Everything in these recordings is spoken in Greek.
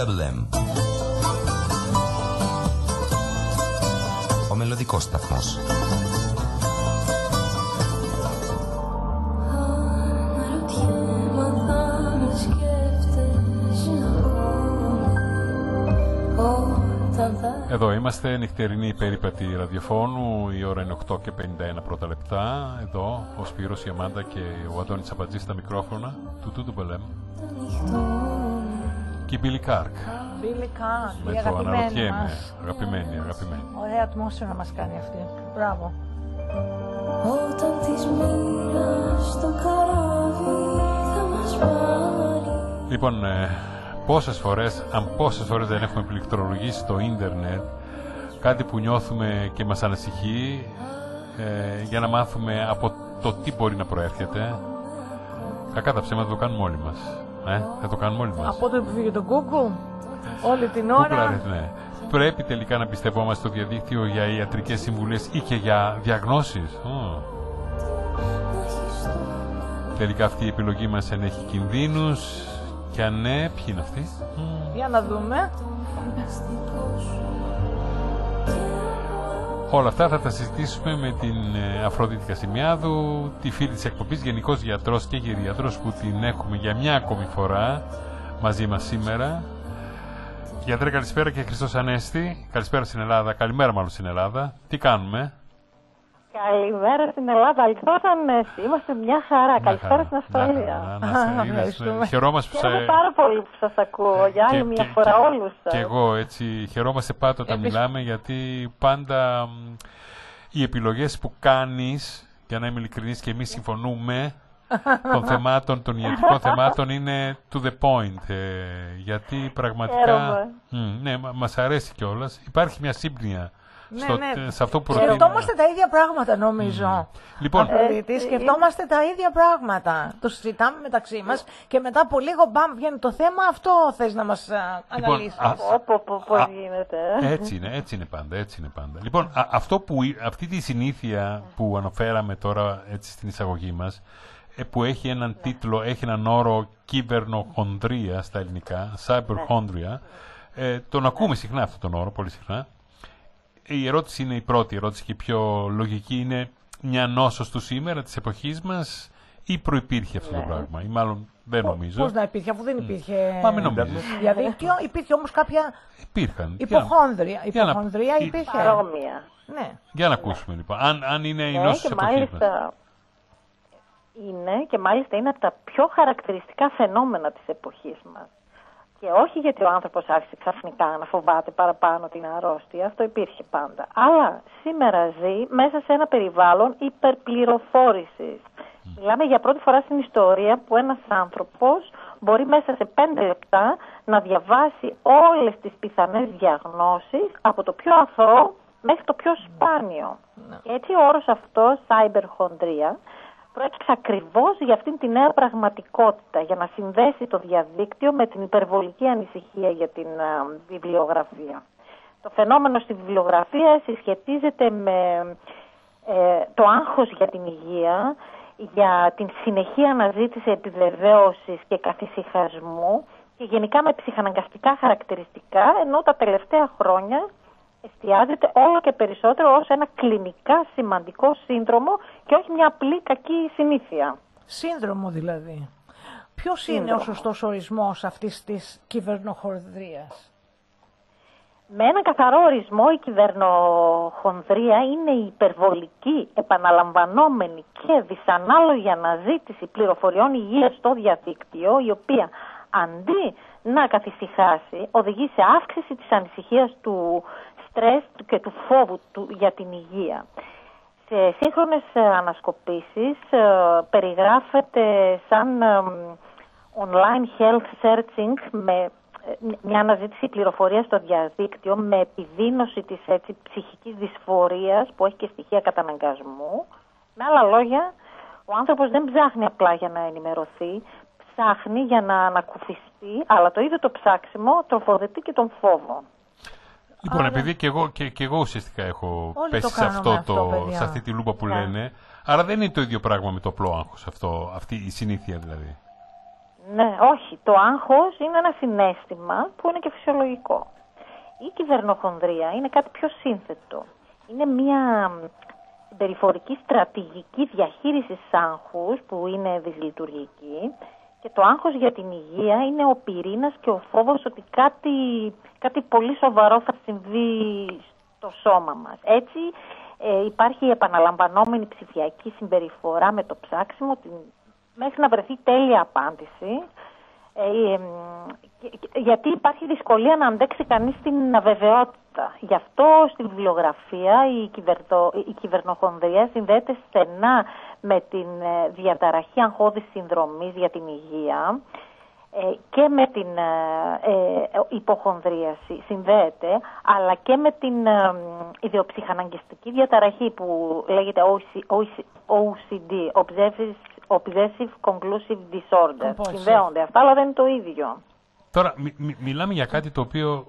2AM. Ο μελωδικός σταθμός. Εδώ είμαστε, νυχτερινή περίπατη ραδιοφώνου, η ώρα είναι 8 και 51 πρώτα λεπτά. Εδώ ο Σπύρος, η Αμάντα και ο Αντώνης Αμπατζής στα μικρόφωνα του 2AM. Και η Μπίλι Κάρκ. Μπίλι Κάρκ, με η το αγαπημένη αναρωτιέμαι. μας. Αγαπημένη. Ωραία ατμόσφαιρα μας κάνει αυτή. Μπράβο. Όταν της μοίρας το καράβι θα μας πάρει. Λοιπόν, πόσες φορές δεν έχουμε πληκτρολογήσει στο ίντερνετ κάτι που νιώθουμε και μας ανησυχεί, για να μάθουμε από το τι μπορεί να προέρχεται. Κακά τα ψέματα το κάνουμε όλοι μας. Θα το κάνουμε όλοι μας. Από το που φύγει το Google, όλη την ώρα. Ναι. Πρέπει τελικά να πιστευόμαστε στο διαδίκτυο για ιατρικές συμβουλές ή και για διαγνώσεις. Τελικά αυτή η επιλογή μας ενέχει κινδύνους. Και αν ναι, ποιοι είναι αυτοί? Για να δούμε. Όλα αυτά θα τα συζητήσουμε με την Αφροδίτη Κασιμιάδου, τη φίλη της εκπομπής, γενικός γιατρός και γεριατρός, που την έχουμε για μια ακόμη φορά μαζί μας σήμερα. Γιατρέ, καλησπέρα, και Χριστός Ανέστη. Καλησπέρα στην Ελλάδα, καλημέρα μάλλον στην Ελλάδα. Τι κάνουμε? Καλημέρα στην Ελλάδα, Χριστός Ανέστη. Είμαστε μια χαρά. Καλησπέρα στην Αυστραλία. Χαιρόμαστε πάρα πολύ που σας ακούω για άλλη μια φορά όλους σας. Και εγώ έτσι χαιρόμαστε πάντα όταν μιλάμε, γιατί πάντα οι επιλογές που κάνεις, για να είμαι ειλικρινής, και εμείς συμφωνούμε, των θεμάτων, των ιατρικών θεμάτων, είναι to the point. Γιατί πραγματικά ναι, μας αρέσει κιόλας. Υπάρχει μια σύμπνοια. Σε αυτό που σκεφτόμαστε τα ίδια πράγματα, νομίζω. Λοιπόν, σκεφτόμαστε τα ίδια πράγματα. Το συζητάμε μεταξύ μας και μετά από λίγο μπαμ βγαίνει το θέμα. Αυτό θες να μας αναλύσεις? Πώς γίνεται? Έτσι είναι πάντα. Λοιπόν, αυτή τη συνήθεια που αναφέραμε τώρα έτσι στην εισαγωγή μας, που έχει έναν τίτλο, έχει έναν όρο, κυβερνοχονδρία στα ελληνικά, cyberchondria, τον ακούμε συχνά αυτόν τον όρο, πολύ συχνά. Η ερώτηση είναι η πρώτη ερώτηση και η πιο λογική, είναι μια νόσος του σήμερα, της εποχής μας, ή προϋπήρχε αυτό το πράγμα, ή μάλλον δεν νομίζω. Πώς να υπήρχε, αφού δεν υπήρχε. Μα μην νομίζεις. Διαδίκτυο, υπήρχε όμως κάποια υποχόνδρια. Υποχονδρία υπήρχε. Παρόμοια. Ναι. Για να ακούσουμε λοιπόν. Αν είναι η νόσος της εποχής μας. Είναι και μάλιστα είναι από τα πιο χαρακτηριστικά φαινόμενα της εποχής μας. Και όχι γιατί ο άνθρωπος άρχισε ξαφνικά να φοβάται παραπάνω την αρρώστια, αυτό υπήρχε πάντα. Αλλά σήμερα ζει μέσα σε ένα περιβάλλον υπερπληροφόρησης. Μιλάμε για πρώτη φορά στην ιστορία που ένας άνθρωπος μπορεί μέσα σε 5 λεπτά να διαβάσει όλες τις πιθανές διαγνώσεις, από το πιο αθώο μέχρι το πιο σπάνιο. Και έτσι ο όρος αυτός, cyberchondria, προέκυψε ακριβώς για αυτήν τη νέα πραγματικότητα, για να συνδέσει το διαδίκτυο με την υπερβολική ανησυχία για την βιβλιογραφία. Το φαινόμενο στη βιβλιογραφία συσχετίζεται με το άγχος για την υγεία, για την συνεχή αναζήτηση επιβεβαίωσης και καθησυχασμού και γενικά με ψυχαναγκαστικά χαρακτηριστικά, ενώ τα τελευταία χρόνια εστιάζεται όλο και περισσότερο ως ένα κλινικά σημαντικό σύνδρομο και όχι μια απλή κακή συνήθεια. Σύνδρομο δηλαδή. Ποιος είναι ο σωστός ορισμός αυτής της κυβερνοχονδρίας? Με έναν καθαρό ορισμό, η κυβερνοχονδρία είναι η υπερβολική, επαναλαμβανόμενη και δυσανάλογη αναζήτηση πληροφοριών υγείας στο διαδίκτυο, η οποία αντί να καθησυχάσει, οδηγεί σε αύξηση της ανησυχίας, του στρες και του φόβου για την υγεία. Σε σύγχρονες ανασκοπήσεις περιγράφεται σαν online health searching, με μια αναζήτηση πληροφορίας στο διαδίκτυο με επιδείνωση της ψυχικής δυσφορίας που έχει και στοιχεία καταναγκασμού. Με άλλα λόγια, ο άνθρωπος δεν ψάχνει απλά για να ενημερωθεί, ψάχνει για να ανακουφιστεί, αλλά το ίδιο το ψάξιμο τροφοδοτεί και τον φόβο. Λοιπόν, επειδή και εγώ ουσιαστικά έχω πέσει σε αυτή τη λούπα που λένε, άρα δεν είναι το ίδιο πράγμα με το απλό άγχος αυτή η συνήθεια δηλαδή. Ναι, όχι. Το άγχος είναι ένα συναίσθημα που είναι και φυσιολογικό. Η κυβερνοχονδρία είναι κάτι πιο σύνθετο. Είναι μια συμπεριφορική στρατηγική διαχείρισης άγχους που είναι δυσλειτουργική, και το άγχος για την υγεία είναι ο πυρήνας και ο φόβος ότι κάτι πολύ σοβαρό θα συμβεί στο σώμα μας. Έτσι υπάρχει επαναλαμβανόμενη ψηφιακή συμπεριφορά με το ψάξιμο μέχρι να βρεθεί τέλεια απάντηση, γιατί υπάρχει δυσκολία να αντέξει κανείς την αβεβαιότητα. Γι' αυτό στη βιβλιογραφία η κυβερνοχονδρία συνδέεται στενά με την διαταραχή αγχώδης συνδρομής για την υγεία και με την υποχονδρίαση συνδέεται, αλλά και με την ιδιοψυχαναγκιστική διαταραχή που λέγεται OCD, Obsessive Compulsive Disorder. Συνδέονται αυτά, αλλά δεν είναι το ίδιο. Τώρα, μιλάμε για κάτι το οποίο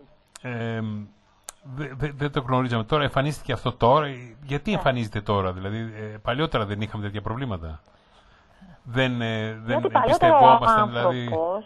δεν το γνωρίζαμε. Τώρα εμφανίστηκε αυτό τώρα. Γιατί εμφανίζεται τώρα? Δηλαδή, παλιότερα δεν είχαμε τέτοια προβλήματα. Δεν εμπιστευόμασταν, δηλαδή.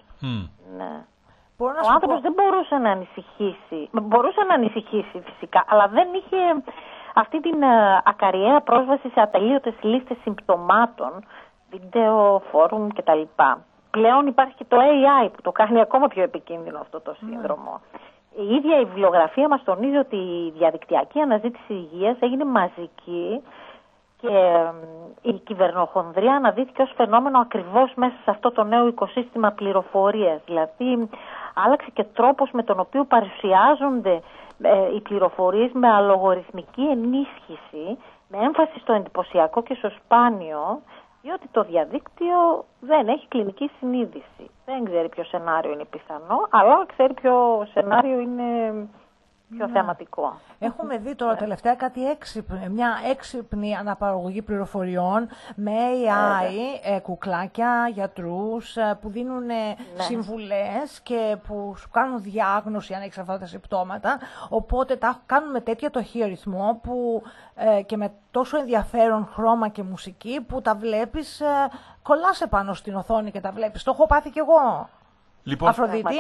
Ναι. Ο άνθρωπος δεν μπορούσε να ανησυχήσει. Μπορούσε να ανησυχήσει φυσικά, αλλά δεν είχε αυτή την ακαριαία πρόσβαση σε ατελείωτες λίστες συμπτωμάτων, βίντεο, φόρουμ κτλ. Πλέον υπάρχει και το AI που το κάνει ακόμα πιο επικίνδυνο αυτό το σύνδρομο. Η ίδια η βιβλιογραφία μας τονίζει ότι η διαδικτυακή αναζήτηση υγείας έγινε μαζική και η κυβερνοχονδρία αναδύθηκε ως φαινόμενο ακριβώς μέσα σε αυτό το νέο οικοσύστημα πληροφορίας. Δηλαδή άλλαξε και τρόπος με τον οποίο παρουσιάζονται οι πληροφορίες με αλογοριθμική ενίσχυση, με έμφαση στο εντυπωσιακό και στο σπάνιο, διότι το διαδίκτυο δεν έχει κλινική συνείδηση. Δεν ξέρει ποιο σενάριο είναι πιθανό, αλλά ξέρει ποιο σενάριο είναι πιο θεματικό. Έχουμε δει τώρα τελευταία κάτι μια έξυπνη αναπαραγωγή πληροφοριών με AI, κουκλάκια, γιατρούς που δίνουν συμβουλές και που σου κάνουν διάγνωση αν έχεις αυτά τα συμπτώματα. Οπότε τα κάνουν με τέτοιο ταχύ ρυθμό και με τόσο ενδιαφέρον χρώμα και μουσική που τα βλέπεις, κολλάς επάνω στην οθόνη και τα βλέπεις. Το έχω πάθει κι εγώ. Λοιπόν, Αφροδίτη,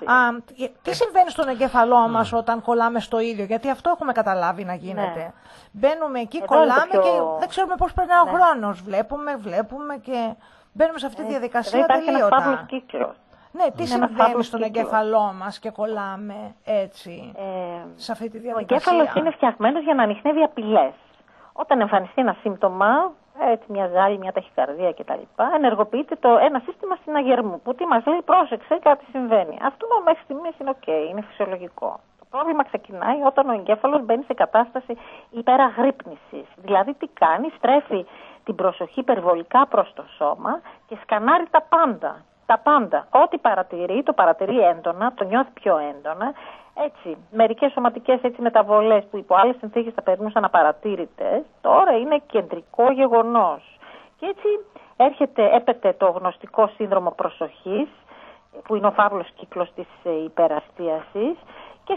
τι συμβαίνει στον εγκέφαλό μας όταν κολλάμε στο ήλιο? Γιατί αυτό έχουμε καταλάβει να γίνεται. Μπαίνουμε εκεί, κολλάμε και δεν ξέρουμε πώς περνάει ο χρόνος. Βλέπουμε και μπαίνουμε σε αυτή τη διαδικασία τελείωτα. Υπάρχει ένας φαύλος κύκλος. Ναι, τι συμβαίνει στον εγκέφαλό μας και κολλάμε έτσι σε αυτή τη διαδικασία? Ο εγκέφαλος είναι φτιαγμένος για να ανιχνεύει απειλές. Όταν εμφανιστεί ένα σύμπτωμα, έτσι, μια ζάλη, μια ταχυκαρδία κτλ., ενεργοποιείται ένα σύστημα συναγερμού που τι μας λέει, πρόσεξε, κάτι συμβαίνει. Αυτό μέχρι στιγμής είναι ok, είναι φυσιολογικό. Το πρόβλημα ξεκινάει όταν ο εγκέφαλος μπαίνει σε κατάσταση υπεραγρύπνησης. Δηλαδή τι κάνει? Στρέφει την προσοχή υπερβολικά προς το σώμα και σκανάρει τα πάντα. Τα πάντα. Ό,τι παρατηρεί, το παρατηρεί έντονα, το νιώθει πιο έντονα. Έτσι, μερικές σωματικές μεταβολές που υπό άλλες συνθήκες θα περνούσαν απαρατήρητες, τώρα είναι κεντρικό γεγονός. Και έτσι έπεται το γνωστικό σύνδρομο προσοχής, που είναι ο φαύλος κύκλος της υπεραστίασης, και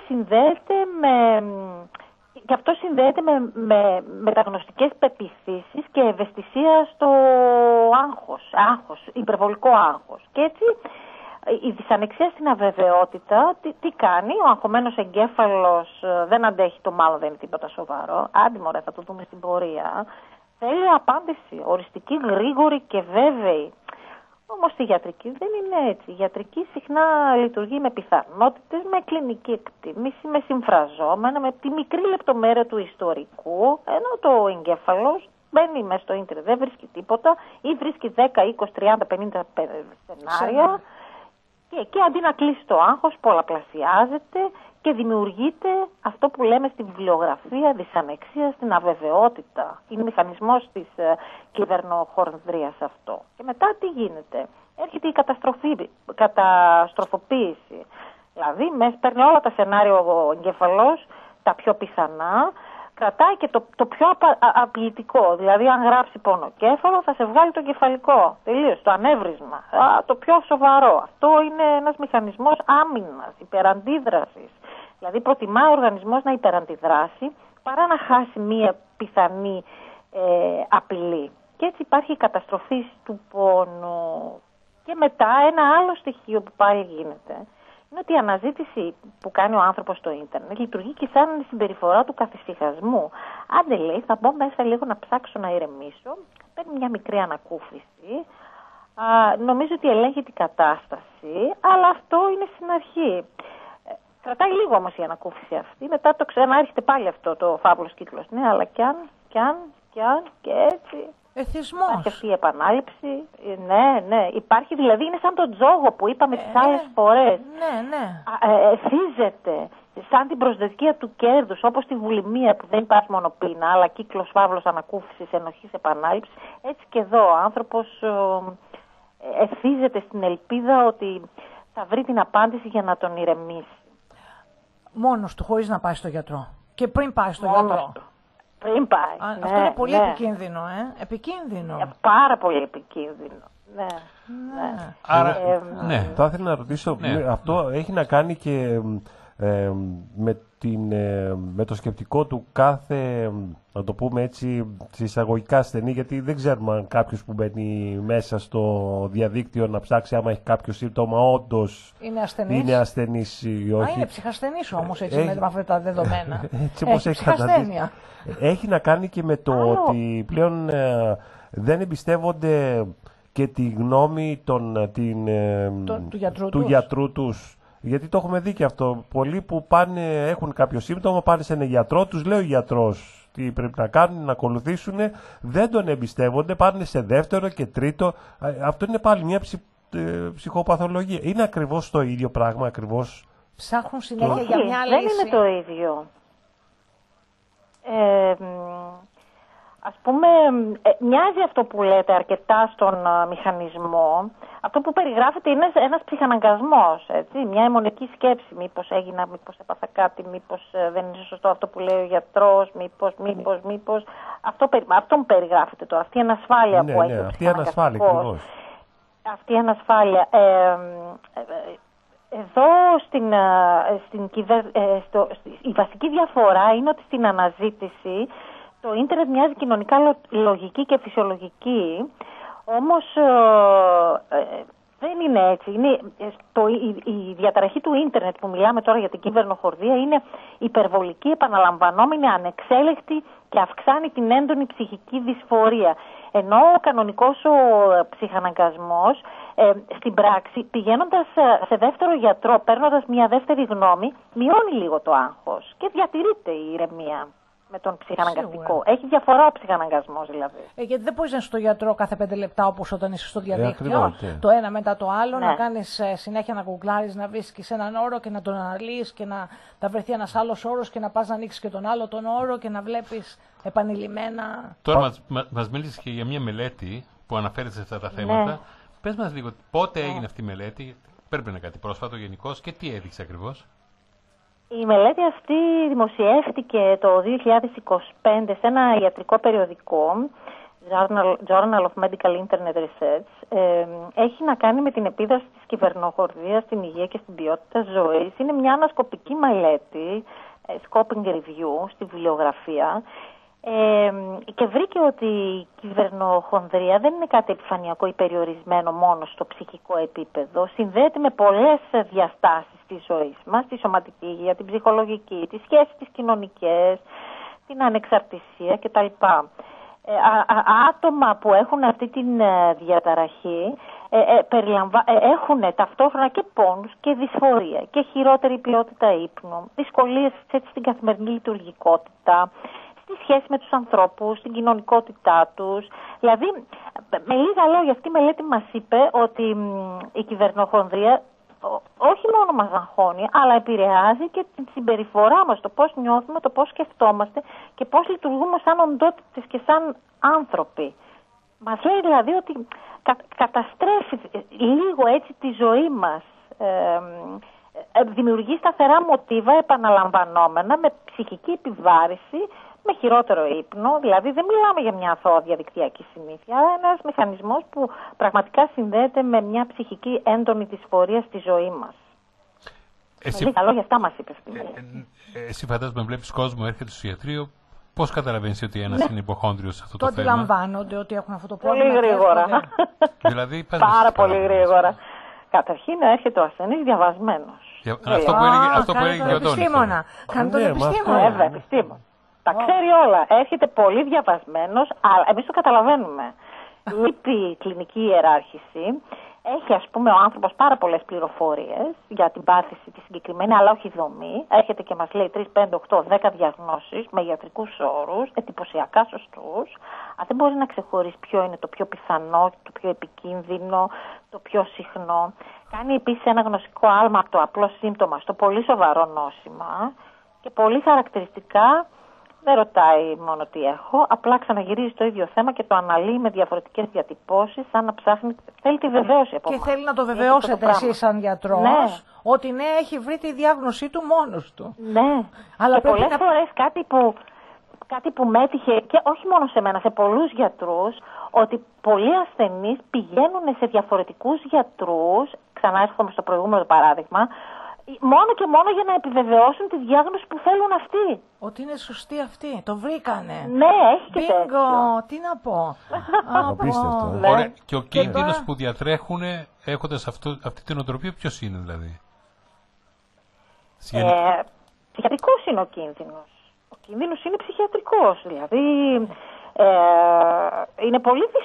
αυτό συνδέεται με μεταγνωστικές πεποιθήσεις και ευαισθησία στο άγχος, υπερβολικό άγχος. Και έτσι η δυσανεξία στην αβεβαιότητα τι κάνει? Ο αγχωμένος εγκέφαλος δεν αντέχει το μάλλον δεν είναι τίποτα σοβαρό. Άντε μωρέ, θα το δούμε στην πορεία. Θέλει απάντηση οριστική, γρήγορη και βέβαιη. Όμως η ιατρική δεν είναι έτσι. Η ιατρική συχνά λειτουργεί με πιθανότητες, με κλινική εκτίμηση, με συμφραζόμενα, με τη μικρή λεπτομέρεια του ιστορικού, ενώ το εγκέφαλος μπαίνει μέσα στο ίντερνετ, δεν βρίσκει τίποτα ή βρίσκει 10, 20, 30, 50 σενάρια. Και εκεί αντί να κλείσει το άγχος, πολλαπλασιάζεται και δημιουργείται αυτό που λέμε στη βιβλιογραφία δυσανεξία στην αβεβαιότητα. Είναι μηχανισμός της κυβερνοχονδρίας αυτό. Και μετά τι γίνεται? Έρχεται η καταστροφοποίηση. Δηλαδή παίρνει όλα τα σενάρια ο εγκέφαλος, τα πιο πιθανά, κρατάει και το πιο απειλητικό. Δηλαδή, αν γράψει πονοκέφαλο, θα σε βγάλει το κεφαλικό. Τελείως, το ανέβρισμα. Το πιο σοβαρό. Αυτό είναι ένας μηχανισμός άμυνας, υπεραντίδρασης. Δηλαδή, προτιμάει ο οργανισμός να υπεραντιδράσει παρά να χάσει μία πιθανή απειλή. Και έτσι υπάρχει η καταστροφή του πόνου. Και μετά ένα άλλο στοιχείο που πάλι γίνεται είναι ότι η αναζήτηση που κάνει ο άνθρωπος στο ίντερνετ λειτουργεί και σαν συμπεριφορά του καθησυχασμού. Άντε λέει, θα μπω μέσα λίγο να ψάξω να ηρεμήσω, παίρνει μια μικρή ανακούφιση, νομίζω ότι ελέγχει την κατάσταση, αλλά αυτό είναι στην αρχή. Κρατάει λίγο όμως η ανακούφιση αυτή, μετά το ξανάρχεται πάλι αυτό το φαύλος κύκλος. Ναι, αλλά κι αν και έτσι. Εθισμός. Υπάρχει αυτή η επανάληψη. Ναι. Υπάρχει, δηλαδή είναι σαν τον τζόγο που είπαμε τις άλλες φορές. Ναι. Εθίζεται σαν την προσδοκία του κέρδους, όπως τη βουλημία που δεν υπάρχει μόνο πείνα, αλλά κύκλος φαύλος ανακούφισης, ενοχής, επανάληψης. Έτσι και εδώ ο άνθρωπος εθίζεται στην ελπίδα ότι θα βρει την απάντηση για να τον ηρεμήσει. Μόνος του, χωρίς να πάει στο γιατρό. Και πριν πάει στο Μόνος γιατρό. του. Πριν πάει. Αυτό είναι πολύ επικίνδυνο, Επικίνδυνο. Πάρα πολύ επικίνδυνο. Ναι. Άρα, Θα ήθελα να ρωτήσω, αυτό έχει να κάνει και με το σκεπτικό του κάθε, να το πούμε έτσι, εισαγωγικά ασθενή, γιατί δεν ξέρουμε αν κάποιος που μπαίνει μέσα στο διαδίκτυο να ψάξει άμα έχει κάποιο σύμπτωμα όντως είναι ασθενής ή όχι. Είναι ψυχασθενής όμως, έτσι, με αυτά τα δεδομένα. Έτσι όπως έχει ψυχασθένεια. Έχει να κάνει και με το ότι πλέον δεν εμπιστεύονται και τη γνώμη του γιατρού τους. Γιατί το έχουμε δει και αυτό. Πολλοί που έχουν κάποιο σύμπτωμα, πάνε σε έναν γιατρό, τους λέει ο γιατρός τι πρέπει να κάνουν, να ακολουθήσουν, δεν τον εμπιστεύονται, πάνε σε δεύτερο και τρίτο. Αυτό είναι πάλι μια ψυχοπαθολογία. Είναι ακριβώς το ίδιο πράγμα, ακριβώς. Ψάχνουν συνέχεια για μια λύση. Δεν είναι το ίδιο. Ας πούμε, μοιάζει αυτό που λέτε αρκετά στον μηχανισμό. Αυτό που περιγράφεται είναι ένας ψυχαναγκασμός, έτσι, μια αιμονική σκέψη. Μήπως έγινα, μήπως έπαθα κάτι, μήπως δεν είναι σωστό αυτό που λέει ο γιατρός, μήπως. Αυτό μου περιγράφεται τώρα, αυτή η ανασφάλεια που έχει ο ψυχαναγκαστικός. Αυτή η ανασφάλεια. Εδώ η βασική διαφορά είναι ότι στην αναζήτηση το ίντερνετ μοιάζει κοινωνικά λογική και φυσιολογική, όμως δεν είναι έτσι. Η διαταραχή του ίντερνετ που μιλάμε τώρα για την κυβερνοχορδία είναι υπερβολική, επαναλαμβανόμενη, ανεξέλεκτη και αυξάνει την έντονη ψυχική δυσφορία. Ενώ ο κανονικός ψυχαναγκασμός στην πράξη, πηγαίνοντας σε δεύτερο γιατρό, παίρνοντας μια δεύτερη γνώμη, μειώνει λίγο το άγχος και διατηρείται η ηρεμία με τον ψυχαναγκαστικό. Σίγουρα. Έχει διαφορά ο ψυχαναγκασμός δηλαδή. Γιατί δεν μπορείς να είσαι στο γιατρό κάθε 5 λεπτά όπως όταν είσαι στο διαδίκτυο. Το ένα μετά το άλλο, να κάνεις συνέχεια να γκουγκλάρεις, να βρίσκεις έναν όρο και να τον αναλύεις και να βρεθεί ένας άλλος όρος και να πας να ανοίξεις και τον άλλο τον όρο και να βλέπεις επανειλημμένα. Τώρα μας μίλησες και για μια μελέτη που αναφέρεται σε αυτά τα θέματα. Ναι. Πες μας λίγο πότε έγινε αυτή η μελέτη, πρέπει να είναι κάτι πρόσφατο γενικώς και τι έδειξε ακριβώς. Η μελέτη αυτή δημοσιεύτηκε το 2025 σε ένα ιατρικό περιοδικό, Journal of Medical Internet Research. Έχει να κάνει με την επίδραση της κυβερνοχορδίας στην υγεία και στην ποιότητα ζωής. Είναι μια ανασκοπική μελέτη, scoping review, στη βιβλιογραφία. Και βρήκε ότι η κυβερνοχονδρία δεν είναι κάτι επιφανειακό ή περιορισμένο μόνο στο ψυχικό επίπεδο. Συνδέεται με πολλές διαστάσεις της ζωής μας, τη σωματική υγεία, την ψυχολογική, τις σχέσεις τις κοινωνικές, την ανεξαρτησία κτλ. Άτομα που έχουν αυτή την διαταραχή έχουν ταυτόχρονα και πόνους και δυσφορία και χειρότερη ποιότητα ύπνου, δυσκολίες στην καθημερινή λειτουργικότητα, στη σχέση με τους ανθρώπους, στην κοινωνικότητά τους. Δηλαδή, με λίγα λόγια, αυτή η μελέτη μας είπε ότι η κυβερνοχονδρία όχι μόνο μας αγχώνει, αλλά επηρεάζει και την συμπεριφορά μας, το πώς νιώθουμε, το πώς σκεφτόμαστε και πώς λειτουργούμε σαν οντότητες και σαν άνθρωποι. Μας λέει δηλαδή ότι καταστρέφει λίγο έτσι τη ζωή μας, δημιουργεί σταθερά μοτίβα επαναλαμβανόμενα με ψυχική επιβάρηση, με χειρότερο ύπνο, δηλαδή δεν μιλάμε για μια αθώα διαδικτυακή συνήθεια, αλλά ένας μηχανισμός που πραγματικά συνδέεται με μια ψυχική έντονη δυσφορία στη ζωή μας. Με λίγα λόγια αυτά μας είπε. Εσύ φαντάζομαι βλέπεις κόσμο έρχεται στο ιατρείο Πώς καταλαβαίνεις ότι ένας είναι υποχόνδριος σε αυτό το θέμα? Το αντιλαμβάνονται ότι έχουν αυτό το πρόβλημα. Πολύ γρήγορα. Δηλαδή, Πάρα πολύ γρήγορα. Καταρχήν έρχεται ο ασθενής διαβασμένος. Αυτό που έλεγε και ο επιστήμονα. Κάνει τον επιστήμονα. Βέβαια, επιστήμονα. Τα ξέρει όλα. Έρχεται πολύ διαβασμένος, αλλά εμείς το καταλαβαίνουμε. Λείπει η κλινική ιεράρχηση. Έχει, ας πούμε, ο άνθρωπος πάρα πολλές πληροφορίες για την πάθηση τη συγκεκριμένη, αλλά όχι δομή. Έρχεται και μας λέει 3, 5, 8, 10 διαγνώσεις με ιατρικούς όρους, εντυπωσιακά σωστούς. Αλλά δεν μπορεί να ξεχωρίσει ποιο είναι το πιο πιθανό, το πιο επικίνδυνο, το πιο συχνό. Κάνει επίσης ένα γνωστικό άλμα από το απλό σύμπτωμα στο πολύ σοβαρό νόσημα και πολύ χαρακτηριστικά. Δεν ρωτάει μόνο τι έχω, απλά ξαναγυρίζει το ίδιο θέμα και το αναλύει με διαφορετικές διατυπώσεις, σαν να ψάχνει. Θέλει τη βεβαίωση από Και εμάς. θέλει να το βεβαιώσετε εσείς σαν γιατρός, ότι ναι, έχει βρει τη διάγνωσή του μόνος του. Ναι, αλλά και πολλές φορές κάτι που με έτυχε, και όχι μόνο σε μένα, σε πολλούς γιατρούς, ότι πολλοί ασθενείς πηγαίνουν σε διαφορετικούς γιατρούς, ξανά έρχομαι στο προηγούμενο παράδειγμα, μόνο και μόνο για να επιβεβαιώσουν τη διάγνωση που θέλουν αυτοί. Ότι είναι σωστή αυτή. Το βρήκανε. Ναι, έχει και τέτοιο. Τι να πω. Απίστευτο. Ωραία. Και ο κίνδυνος που διατρέχουν έχοντας αυτή την οτροπία ποιος είναι δηλαδή? Ψυχιατρικός είναι ο κίνδυνος. Ο κίνδυνος είναι ψυχιατρικός. Δηλαδή είναι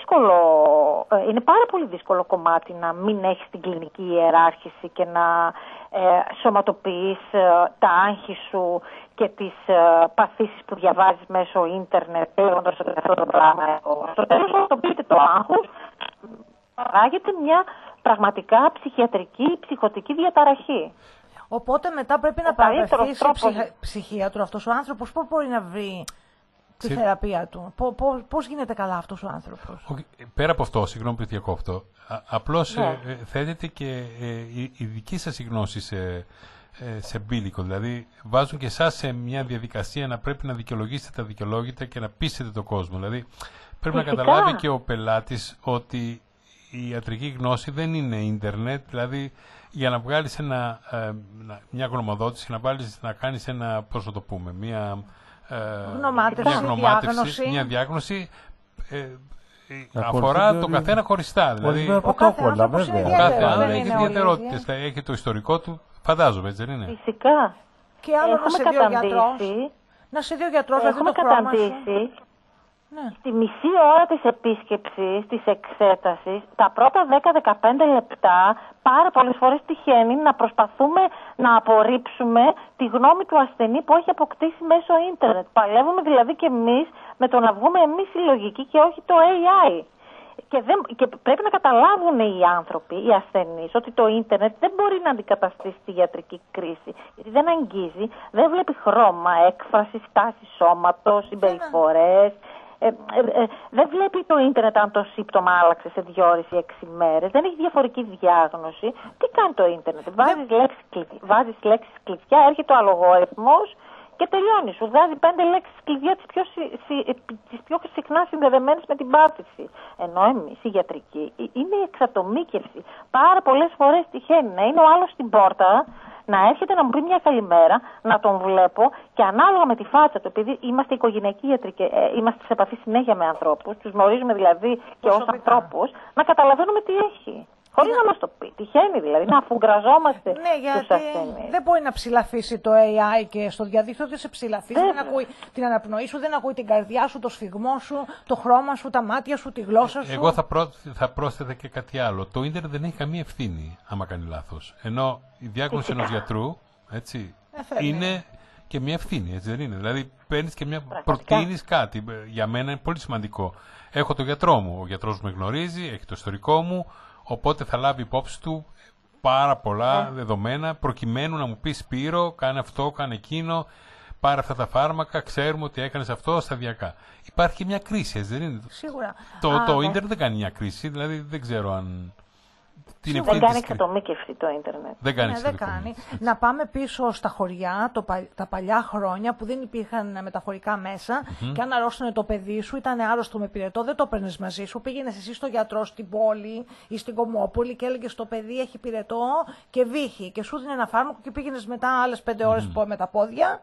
πάρα πολύ δύσκολο κομμάτι να μην έχεις την κλινική ιεράρχηση και να σωματοποιείς τα άγχη σου και τις παθήσεις που διαβάζεις μέσω ίντερνετ, λέγοντας ότι αυτό το πράγμα έχω. Στο τέλος σωματοποιείται το άγχος, παράγεται μια πραγματικά ψυχιατρική, ψυχοτική διαταραχή. Οπότε μετά πρέπει να παραπευθεί σε ψυχίατρο αυτός ο άνθρωπος. Πώς μπορεί να βρει τη θεραπεία του? Πώς γίνεται καλά αυτός ο άνθρωπος? Πέρα από αυτό, συγγνώμη που διακόπτω, απλώς θέτεται και η δική σας γνώση σε μπίλικο. Δηλαδή βάζουν και εσάς σε μια διαδικασία να πρέπει να δικαιολογήσετε τα δικαιολόγητα και να πείσετε τον κόσμο. Δηλαδή πρέπει να καταλάβει και ο πελάτης ότι η ιατρική γνώση δεν είναι ίντερνετ. Δηλαδή για να βγάλεις μια γνωμοδότηση, να κάνεις ένα, πώς να το πούμε, μια γνωμάτευση, μια διάγνωση αφορά τον καθένα χωριστά. Δηλαδή, ο κάθε άλλο έχει ιδιαιτερότητες. Έχει το ιστορικό του, φαντάζομαι, έτσι δεν είναι? Φυσικά. Και άλλο να σε δει ο γιατρός, έχουμε καταντήσει. Ναι. Στη μισή ώρα της επίσκεψης, της εξέτασης, τα πρώτα 10-15 λεπτά, πάρα πολλές φορές τυχαίνει να προσπαθούμε να απορρίψουμε τη γνώμη του ασθενή που έχει αποκτήσει μέσω ίντερνετ. Παλεύουμε δηλαδή και εμείς με το να βγούμε εμείς οι λογικοί και όχι το AI. Και πρέπει να καταλάβουν οι άνθρωποι, οι ασθενείς, ότι το ίντερνετ δεν μπορεί να αντικαταστήσει τη ιατρική κρίση. Γιατί δεν αγγίζει, δεν βλέπει χρώμα, έκφραση, στάση σώματος, συμπεριφορές. Δεν βλέπει το ίντερνετ αν το σύμπτωμα άλλαξε σε 2 ώρες ή 6 μέρες. Δεν έχει διαφορική διάγνωση. Τι κάνει το ίντερνετ? Βάζεις λέξεις κλειδιά, έρχεται ο αλγόριθμος και τελειώνει. Σου βγάζει 5 λέξεις κλειδιά τις πιο συχνά συνδεδεμένες με την πάθηση. Ενώ εμείς οι γιατρικοί είναι η εξατομίκευση. Πάρα πολλές φορές τυχαίνει να είναι ο άλλος στην πόρτα, να έρχεται να μου πει μια καλημέρα, να τον βλέπω και ανάλογα με τη φάτσα του, επειδή είμαστε οικογενειακοί γιατροί και είμαστε σε επαφή συνέχεια με ανθρώπους, τους γνωρίζουμε δηλαδή και ως ανθρώπους, να καταλαβαίνουμε τι έχει. Χωρίς να μας το πει. Τυχαίνει δηλαδή να αφουγκραζόμαστε τους ασθενείς. Δεν μπορεί να ψηλαφίσει το AI και στο διαδίκτυο δεν σε ψηλαφίσει. Δεν ακούει την αναπνοή σου, δεν ακούει την καρδιά σου, το σφυγμό σου, το χρώμα σου, τα μάτια σου, τη γλώσσα σου. Εγώ θα πρόσθετα και κάτι άλλο. Το ίντερνετ δεν έχει καμία ευθύνη άμα κάνει λάθος. Ενώ η διάγνωση ενός γιατρού, έτσι, είναι και μια ευθύνη, έτσι δεν είναι? Δηλαδή παίρνεις και προτείνεις κάτι. Για μένα είναι πολύ σημαντικό. Έχω τον γιατρό μου. Ο γιατρός με γνωρίζει, έχει το ιστορικό μου. Οπότε θα λάβει υπόψη του πάρα πολλά δεδομένα προκειμένου να μου πει Σπύρο, κάνε αυτό, κάνε εκείνο, πάρε αυτά τα φάρμακα, ξέρουμε ότι έκανες αυτό σταδιακά. Υπάρχει και μια κρίση, έτσι δεν είναι? Σίγουρα. Το ίντερνετ δεν κάνει μια κρίση, δηλαδή δεν ξέρω αν... Δεν κάνει εξατομίκευση το ίντερνετ. Δεν κάνει. Να πάμε πίσω στα χωριά, τα παλιά χρόνια που δεν υπήρχαν μεταφορικά μέσα και αν αρρώστανε το παιδί σου, ήταν άρρωστο με πυρετό, δεν το παίρνεις μαζί σου. Πήγαινες εσύ στο γιατρό στην πόλη ή στην Κομμόπολη και έλεγες στο παιδί έχει πυρετό και βύχη. Και σου δίνει ένα φάρμακο και πήγαινες μετά άλλες 5 ώρες με τα πόδια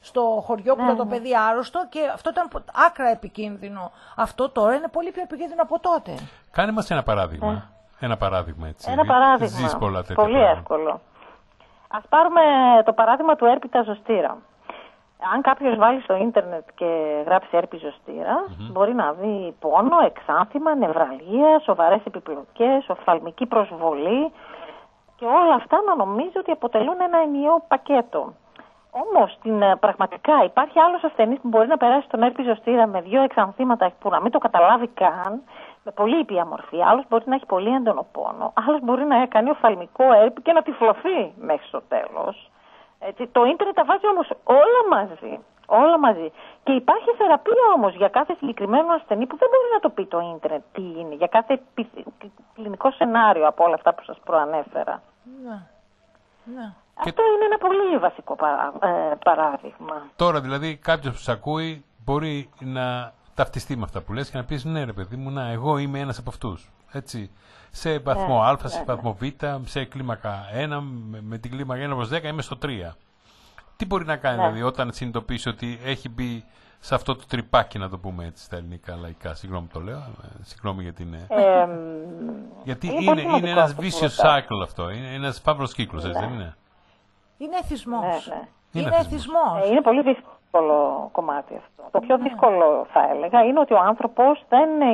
στο χωριό που ήταν το παιδί άρρωστο και αυτό ήταν άκρα επικίνδυνο. Αυτό τώρα είναι πολύ πιο επικίνδυνο από τότε. Κάνε μας ένα παράδειγμα. Ένα παράδειγμα έτσι. Ένα παράδειγμα. Ζεις πολλά τέτοια Πολύ πράγματα. εύκολο. Ας πάρουμε το παράδειγμα του έρπιτα ζωστήρα. Αν κάποιος βάλει στο ίντερνετ και γράψει έρπη ζωστήρα, μπορεί να δει πόνο, εξάνθημα, νευραλγία, σοβαρές επιπλοκές, οφθαλμική προσβολή και όλα αυτά να νομίζει ότι αποτελούν ένα ενιαίο πακέτο. Όμως πραγματικά υπάρχει άλλος ασθενής που μπορεί να περάσει τον έρπη ζωστήρα με 2 εξανθήματα που να μην το καταλάβει καν, με πολύ ήπια μορφή. Άλλος μπορεί να έχει πολύ έντονο πόνο, άλλος μπορεί να κάνει οφθαλμικό έρπη και να τυφλωθεί μέχρι στο τέλος. Έτσι, το ίντερνετ τα βάζει όμως όλα μαζί. Και υπάρχει θεραπεία όμως για κάθε συγκεκριμένο ασθενή που δεν μπορεί να το πει το ίντερνετ τι είναι, για κάθε κλινικό σενάριο από όλα αυτά που σας προανέφερα. Ναι. Αυτό είναι ένα πολύ βασικό παράδειγμα. Τώρα δηλαδή κάποιος που σας ακούει μπορεί να ταυτιστεί με αυτά που λες και να πεις ναι ρε παιδί μου, να, εγώ είμαι ένας από αυτούς. Έτσι. Σε βαθμό Α, σε βαθμό Β, σε κλίμακα 1, με την κλίμακα 1/10 είμαι στο 3. Τι μπορεί να κάνει δηλαδή όταν συνειδητοποιήσει ότι έχει μπει σε αυτό το τρυπάκι, να το πούμε έτσι στα ελληνικά λαϊκά. Συγγνώμη το λέω, συγγνώμη γιατί είναι... γιατί είναι ένας vicious cycle αυτό, είναι ένας παύρος κύκλος, έτσι δεν είναι? Είναι εθισμός. Είναι εθισμός. Είναι πολύ δύσκολο κομμάτι αυτό. Το πιο δύσκολο θα έλεγα είναι ότι ο άνθρωπος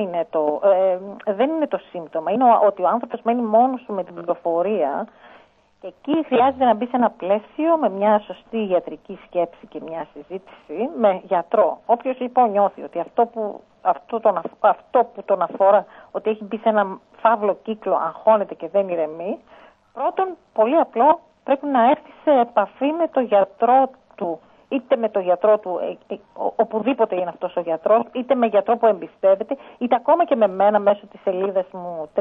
δεν είναι το σύμπτωμα. Είναι ότι ο άνθρωπος μένει μόνος του με την πληροφορία και εκεί χρειάζεται να μπει σε ένα πλαίσιο με μια σωστή ιατρική σκέψη και μια συζήτηση με γιατρό. Όποιος λοιπόν νιώθει ότι αυτό που τον αφορά, ότι έχει μπει σε ένα φαύλο κύκλο, αγχώνεται και δεν ηρεμεί, πρώτον πολύ απλό πρέπει να έρθει σε επαφή με το γιατρό του, είτε με το γιατρό του, οπουδήποτε είναι αυτός ο γιατρός, είτε με γιατρό που εμπιστεύεται, είτε ακόμα και με μένα μέσω της σελίδας μου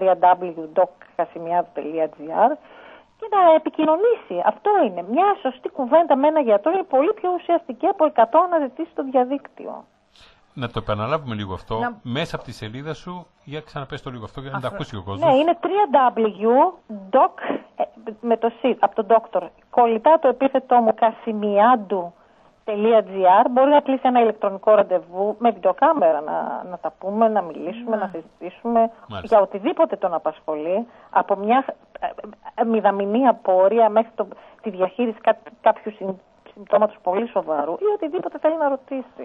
www.docasimiadou.gr και να επικοινωνήσει. Αυτό είναι. Μια σωστή κουβέντα με ένα γιατρό είναι πολύ πιο ουσιαστική από 100 αναζητήσεις στο διαδίκτυο. Να το επαναλάβουμε λίγο αυτό. Μέσα από τη σελίδα σου, για ξαναπες το λίγο αυτό για να το ακούσει ο κόσμος. Ναι, είναι με το C, από τον Dr. Κολλητά το επίθετό μου Casimiadou.gr. Μπορεί να κλείσει ένα ηλεκτρονικό ραντεβού με βιντεοκάμερα, να τα πούμε, να μιλήσουμε, να συζητήσουμε για οτιδήποτε τον απασχολεί, από μια μηδαμινή απορία μέχρι τη διαχείριση κάποιου συμπτώματος πολύ σοβαρού ή οτιδήποτε θέλει να ρωτήσει.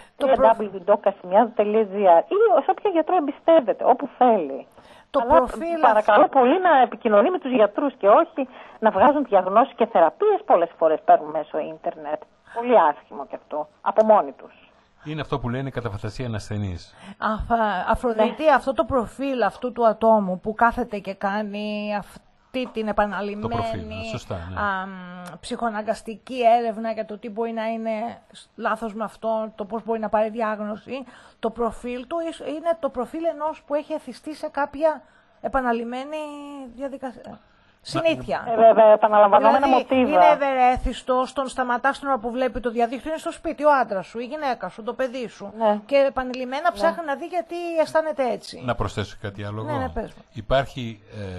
www.docasimiadou.gr ή σε όποιο γιατρό εμπιστεύεται, όπου θέλει. Παρακαλώ πολύ να επικοινωνεί με τους γιατρούς και όχι να βγάζουν διαγνώσεις και θεραπείες πολλές φορές παίρνουν μέσω ίντερνετ. Πολύ άσχημο και αυτό, από μόνοι τους. Είναι αυτό που λένε καταφατασία ανασθενής. Αφροδίτη, αυτό το προφίλ αυτού του ατόμου που κάθεται και κάνει αυτή την επαναλημμένη ψυχοαναγκαστική έρευνα για το τι μπορεί να είναι λάθος με αυτό, το πώς μπορεί να πάρει διάγνωση, το προφίλ του είναι το προφίλ ενός που έχει εθιστεί σε κάποια επαναλημμένη διαδικασία. Συνήθεια. Επαναλαμβανόμενα μοτίβα. Είναι ευερέθιστο, τον σταματάς την ώρα που βλέπει το διαδίκτυο, είναι στο σπίτι ο άντρας σου, η γυναίκα σου, το παιδί σου. Και επανειλημμένα ψάχνει να δει γιατί αισθάνεται έτσι. Να προσθέσω κάτι άλλο. Ναι, πες μου. Υπάρχει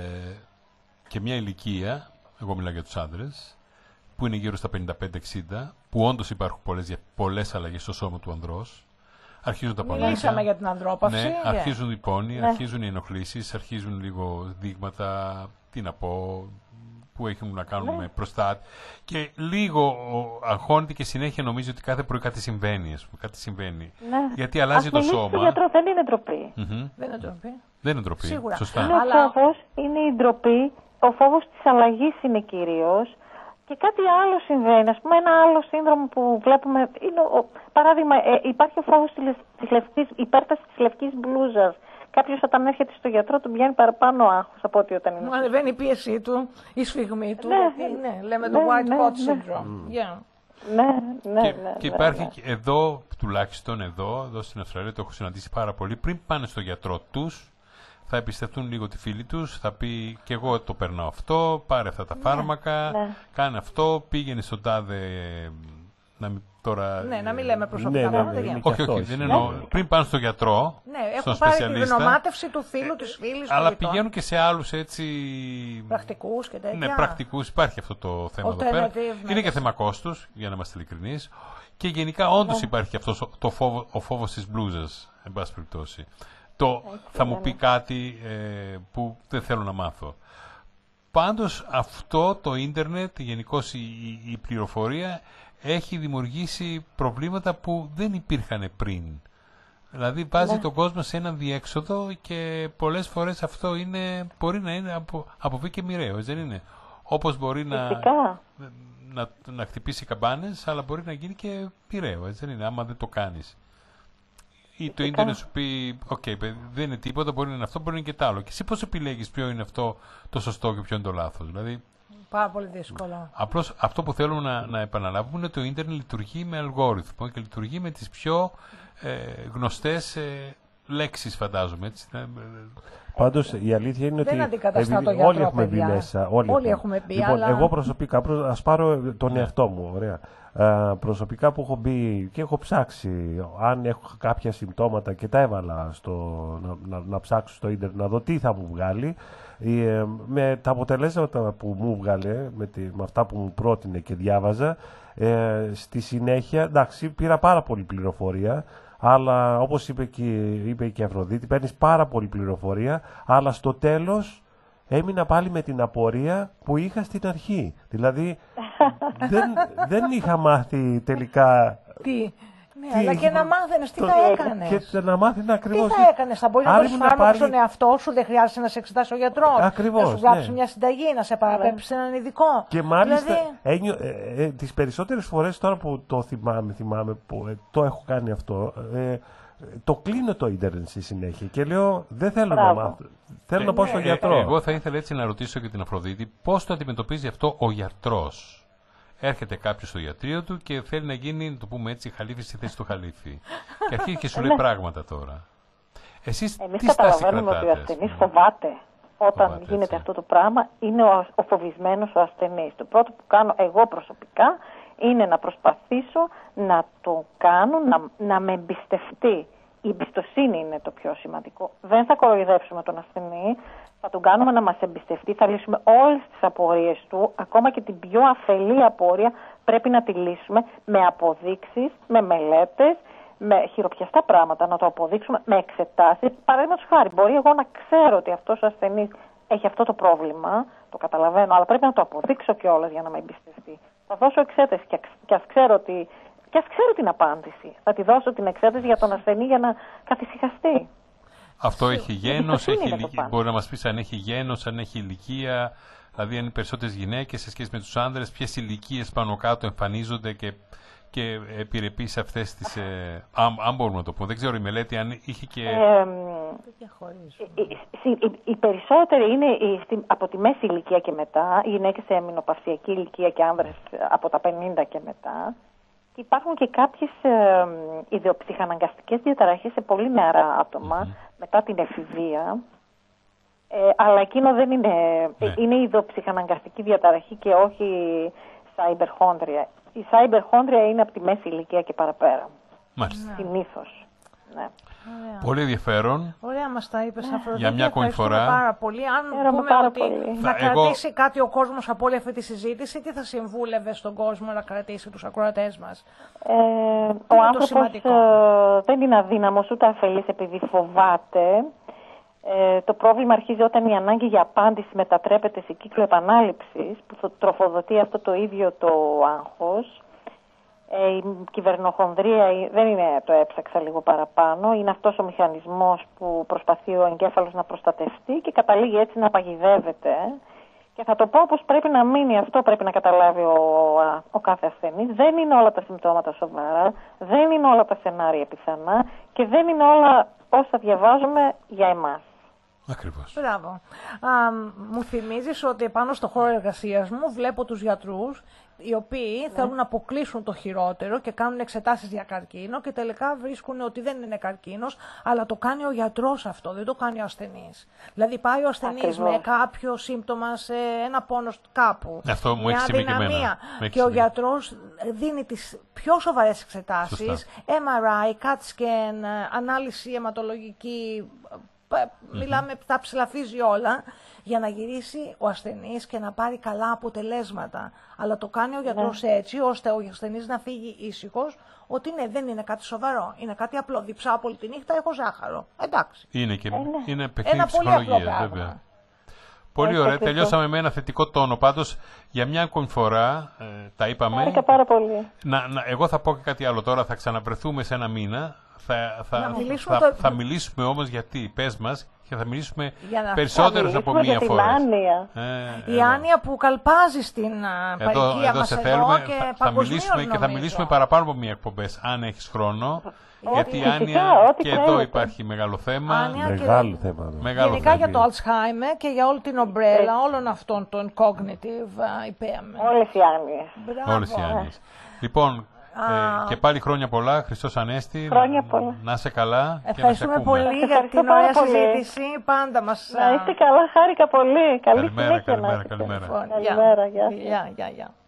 και μια ηλικία, εγώ μιλάω για τους άντρες, που είναι γύρω στα 55-60, που όντως υπάρχουν πολλές αλλαγές στο σώμα του ανδρός. Αρχίζουν τα παλάκια. Μιλήσαμε για την ανδρόπαυση. Ναι, αρχίζουν οι πόνοι, αρχίζουν οι ενοχλήσεις, αρχίζουν λίγο δείγματα, τι να πω, που έχουν να κάνουν με προστάτη. Και λίγο αγχώνεται και συνέχεια νομίζει ότι κάθε πρωί κάτι συμβαίνει. Κάτι συμβαίνει. Γιατί αλλάζει το σώμα. Το γιατρό δεν είναι ντροπή. Δεν είναι ντροπή. Δεν είναι ντροπή. Σίγουρα. Σωστά. Ο φόβος είναι η ντροπή. Ο φόβος της αλλαγής είναι κυρίως. Και κάτι άλλο συμβαίνει. Ας πούμε, ένα άλλο σύνδρομο που βλέπουμε είναι, παράδειγμα, υπάρχει ο φόβος της υπέρτασης της λευκής μπλούζας. Κάποιος όταν έρχεται στο γιατρό του βγαίνει παραπάνω άγχος από ό,τι όταν είναι. Μου ανεβαίνει η πίεσή του, η σφιγμή του. Λέμε το white coat syndrome. Και υπάρχει εδώ, τουλάχιστον εδώ στην Αυστραλία, το έχω συναντήσει πάρα πολύ, πριν πάνε στο γιατρό τους, θα εμπιστευτούν λίγο τη φίλη τους, θα πει και εγώ το περνάω αυτό, πάρε αυτά τα φάρμακα, κάνε αυτό, πήγαινε στον τάδε τώρα... Ναι, να μην λέμε προσωπικά Ναι, πράγματα. είναι γιατί- και Όχι, αυτό δεν ισχύει. εννοώ. Πριν πάνε στο γιατρό, Ναι, στον έχουν πάρει τη σπεσιαλίστα, γνωμάτευση του φίλου, της φίλης. αλλά του πηγαίνουν και σε άλλους έτσι... πρακτικούς και τέτοια. Ναι, πρακτικούς. Υπάρχει αυτό το θέμα εδώ πέρα. Alternative Είναι και medicine. θέμα κόστους, για να είμαστε ειλικρινείς. Και γενικά όντως υπάρχει αυτός ο φόβος της μπλούζας, εν πάση περιπτώσει. Θα μου πει κάτι που δεν θέλω να μάθω. Πάντως αυτό το ίντερνετ, γενικώς η πληροφορία, έχει δημιουργήσει προβλήματα που δεν υπήρχαν πριν. Δηλαδή βάζει τον κόσμο σε έναν διέξοδο και πολλές φορές αυτό μπορεί να είναι αποβεί και μοιραίο, δεν είναι. Όπως μπορεί να χτυπήσει καμπάνες, αλλά μπορεί να γίνει και μοιραίο, δεν είναι, άμα δεν το κάνεις. Ή το ίντερνετ σου πει, δεν είναι τίποτα, μπορεί να είναι αυτό, μπορεί να είναι και τ' άλλο. Και εσύ πώς επιλέγεις ποιο είναι αυτό το σωστό και ποιο είναι το λάθος. Δηλαδή, Πάρα πολύ δύσκολο. απλώς αυτό που θέλουμε να επαναλάβουμε είναι ότι το ίντερνετ λειτουργεί με αλγόριθμο και λειτουργεί με τις πιο γνωστές λέξεις, φαντάζομαι. Έτσι. Πάντως η αλήθεια είναι Δεν ότι αντικαταστά το όλοι γιατρό, έχουμε μπει παιδιά. μέσα. Όλοι έχουμε μπει, Λοιπόν, αλλά- εγώ προσωπικά, ας πάρω τον εαυτό μου, ωραία. Προσωπικά που έχω μπει και έχω ψάξει, αν έχω κάποια συμπτώματα και τα έβαλα να ψάξω στο ίντερνετ να δω τι θα μου βγάλει, με τα αποτελέσματα που μου βγάλε, με αυτά που μου πρότεινε και διάβαζα, στη συνέχεια, εντάξει, πήρα πάρα πολύ πληροφορία, αλλά όπως είπε και η Αφροδίτη, παίρνεις πάρα πολύ πληροφορία, αλλά στο τέλος έμεινα πάλι με την απορία που είχα στην αρχή. Δηλαδή δεν είχα μάθει τελικά... Τι. Ναι, αλλά και να μάθαινες τι θα έκανες. Και να μάθαινα ακριβώς... Τι θα έκανες, θα μπορείς να δώσεις φάρμακο στον εαυτό σου, δεν χρειάζεται να σε εξετάσει ο γιατρός. Ακριβώς, να σου γράψει ναι. μια συνταγή, να σε παραπέμψει σε έναν ειδικό. Και μάλιστα Δηλαδή, τις περισσότερες φορές τώρα που το θυμάμαι που το έχω κάνει αυτό, το κλείνω το ίντερνετ στη συνέχεια και λέω δεν θέλω να μάθω. Θέλω να πάω στον γιατρό. Εγώ θα ήθελα έτσι να ρωτήσω και την Αφροδίτη πώς το αντιμετωπίζει αυτό ο γιατρός. Έρχεται κάποιος στο ιατρείο του και θέλει να γίνει, να το πούμε έτσι, χαλίφη στη θέση του χαλίφη. Και αρχίζει και σου λέει πράγματα τώρα. Εσείς τι στάση καταλαβαίνουμε ότι ο κρατάτε? ασθενής φοβάται. Όταν Φοβάται, γίνεται έτσι. αυτό το πράγμα, είναι ο φοβισμένος ο ασθενής. Το πρώτο που κάνω εγώ προσωπικά είναι να προσπαθήσω να το κάνω, να με εμπιστευτεί. Η εμπιστοσύνη είναι το πιο σημαντικό. Δεν θα κοροϊδέψουμε τον ασθενή, θα τον κάνουμε να μας εμπιστευτεί, θα λύσουμε όλες τις απορίες του, ακόμα και την πιο αφελή απορία πρέπει να τη λύσουμε με αποδείξεις, με μελέτες, με χειροπιαστά πράγματα, να το αποδείξουμε με εξετάσεις. Παραδείγματος χάρη, μπορεί εγώ να ξέρω ότι αυτός ο ασθενής έχει αυτό το πρόβλημα, το καταλαβαίνω, αλλά πρέπει να το αποδείξω κιόλας για να με εμπιστευτεί. Θα δώσω εξέταση και ας ξέρω την απάντηση. Θα τη δώσω την εξέταση για τον ασθενή για να καθησυχαστεί. Αυτό έχει γένος, είναι το πάνω. μπορεί να μας πεις αν έχει γένος, αν έχει ηλικία, δηλαδή αν είναι περισσότερες γυναίκες σε σχέση με τους άνδρες, ποιες ηλικίες πάνω κάτω εμφανίζονται και επιρρεπεί σε αυτές τις... αν μπορούμε να το πούμε. Δεν ξέρω η μελέτη αν είχε και... Οι περισσότεροι είναι από τη μέση ηλικία και μετά, οι γυναίκες σε μηνοπαυσιακή ηλικία και άνδρες από τα 50 και μετά. Και υπάρχουν και κάποιες ιδεοψυχαναγκαστικές διαταραχές σε πολύ νεαρά άτομα μετά την εφηβεία. Αλλά εκείνο δεν είναι, είναι ιδεοψυχαναγκαστική διαταραχή και όχι cyberchondria. Η cyberchondria είναι από τη μέση ηλικία και παραπέρα. Μάλιστα. Συνήθως. Ναι. Πολύ ενδιαφέρον. Ωραία μας τα είπες, Αφροδίτη. Για μια ακόμη Ευχαριστούμε φορά. πάρα πολύ. Αν Χαίρομαι πούμε πάρα ότι πολύ. θα Εγώ- κρατήσει κάτι ο κόσμος από όλη αυτή τη συζήτηση, τι θα συμβούλευε στον κόσμο να κρατήσει τους ακροατές μας? Ο το άνθρωπος σημαντικό? δεν είναι αδύναμος ούτε αφελής επειδή φοβάται. Το πρόβλημα αρχίζει όταν η ανάγκη για απάντηση μετατρέπεται σε κύκλο επανάληψης που θα τροφοδοτεί αυτό το ίδιο το άγχος. Η κυβερνοχονδρία δεν είναι, το έψαξα λίγο παραπάνω, είναι αυτός ο μηχανισμός που προσπαθεί ο εγκέφαλος να προστατευτεί και καταλήγει έτσι να παγιδεύεται. Και θα το πω όπως πρέπει να μείνει, αυτό πρέπει να καταλάβει ο κάθε ασθενής. Δεν είναι όλα τα συμπτώματα σοβαρά, δεν είναι όλα τα σενάρια πιθανά και δεν είναι όλα όσα διαβάζουμε για εμάς. Ακριβώς. Μπράβο. Μου θυμίζεις ότι πάνω στο χώρο εργασίας μου βλέπω τους γιατρούς οι οποίοι θέλουν να αποκλείσουν το χειρότερο και κάνουν εξετάσεις για καρκίνο και τελικά βρίσκουν ότι δεν είναι καρκίνος, αλλά το κάνει ο γιατρός αυτό, δεν το κάνει ο ασθενής. Δηλαδή πάει ο ασθενής με κάποιο σύμπτωμα, σε ένα πόνο κάπου, αυτό μου μια αδυναμία και ο γιατρός δίνει τις πιο σοβαρές εξετάσεις, MRI, CAT scan, ανάλυση αιματολογική, μιλάμε, τα ψηλαφίζει όλα για να γυρίσει ο ασθενής και να πάρει καλά αποτελέσματα. Αλλά το κάνει ο γιατρός έτσι, ώστε ο ασθενής να φύγει ήσυχος, ότι ναι, δεν είναι κάτι σοβαρό. Είναι κάτι απλό. Διψάω πολύ τη νύχτα, έχω ζάχαρο. Εντάξει. Είναι και είναι παιχνίδι ψυχολογίας, βέβαια. Πολύ ωραία. Τελειώσαμε με ένα θετικό τόνο. Πάντως, για μια ακόμη φορά, τα είπαμε. Χάρηκα πάρα πολύ. Εγώ θα πω και κάτι άλλο τώρα. Θα ξαναβρεθούμε σε ένα μήνα. Θα μιλήσουμε όμως γιατί, πες μας, και θα μιλήσουμε περισσότερες από μία φορά. Η άνοια που καλπάζει στην παροικία μας εδώ και παγκοσμίως νομίζω. Θα μιλήσουμε παραπάνω από μία εκπομπές, αν έχεις χρόνο. Γιατί η άνοια και εδώ υπάρχει μεγάλο θέμα. Μεγάλο θέμα. Γενικά για το Alzheimer και για όλη την ομπρέλα όλων αυτών των cognitive impairment. Όλες οι άνοιες. Όλες οι άνοιες. Λοιπόν, και πάλι χρόνια πολλά, Χριστός Ανέστη. Χρόνια πολλά. Να είσαι καλά. Ευχαριστούμε πολύ για την ωραία συζήτηση. Πάντα μας. Να είστε καλά, χάρηκα πολύ. Καλή Καλημέρα, συνέχεια. καλημέρα. Καλημέρα, γεια. Γεια.